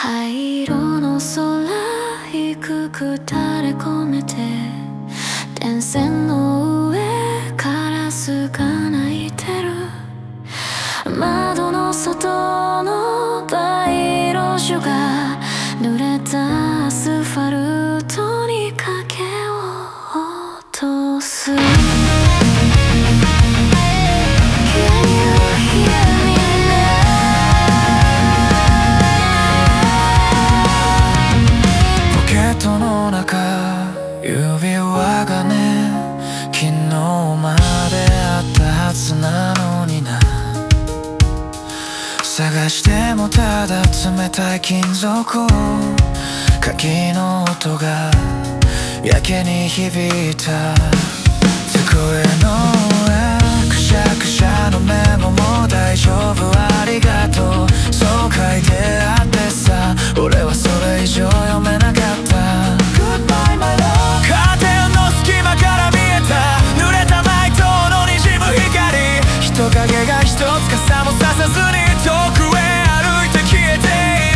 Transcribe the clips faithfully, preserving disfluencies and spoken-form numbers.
灰色の空低く垂れ込めて、電線の上カラスが鳴いてる。窓の外の街路樹が濡れたアスファルトに影を落とす。指輪がね、昨日まであったはずなのにな。探してもただ冷たい金属、鍵の音がやけに響いた。机の上くしゃくしゃのメモも大丈夫ありがとう、そう書いてあってさ、俺はそれ以上読めなかった。 Goodbye my love。人影が一つ傘もささずに遠くへ歩いて消えていった。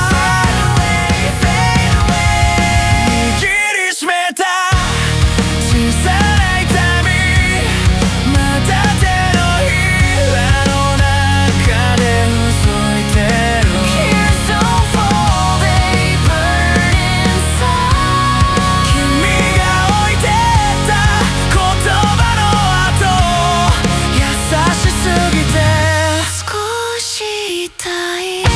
握りしめた小さな痛み、また手のひらの中でうずいてる。 Here's so full they burn inside。 君が置いてった言葉の後、優しすぎて少し痛い。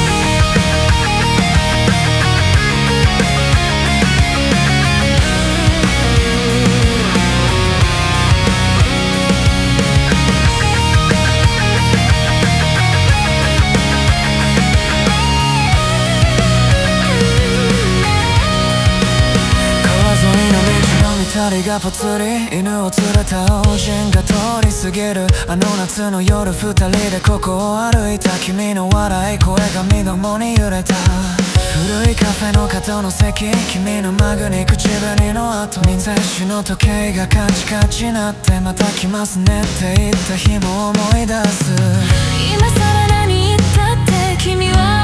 川沿いの道の見たりがぽつり、犬を連れた老人が通り過ぎる。あの夏の夜二人でここを歩いた。君の笑い声が身共に揺れた。古いカフェの角の席、君のマグに口紅の後、臨済宗の時計がカチカチなって、また来ますねって言った日も思い出す。今更何言ったって君は